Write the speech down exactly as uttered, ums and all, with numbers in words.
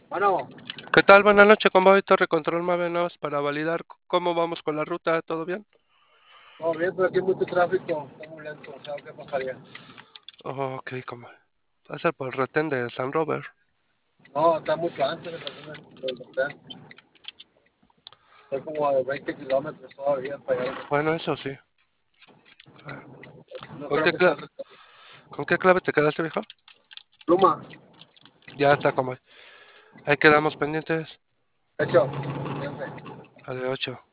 Bueno, ¿Qué tal? Buenas noches, ¿cómo va Torre Control Mavenos para validar c- cómo vamos con la ruta? ¿Todo bien? todo bien, pero aquí hay mucho tráfico, está muy lento, o sea, ¿qué pasaría? Oh, ok, ¿cómo? Va a ser por el retén de San Robert. No, está mucho antes de la del hotel. Estoy como a veinte kilómetros todavía para allá. Bueno, eso sí. Ah, No ¿Con creo qué, que sea cla- el ¿Con qué clave te quedaste, viejo? pluma. Ya está, como. Ahí quedamos pendientes. Hecho, siempre. A de ocho.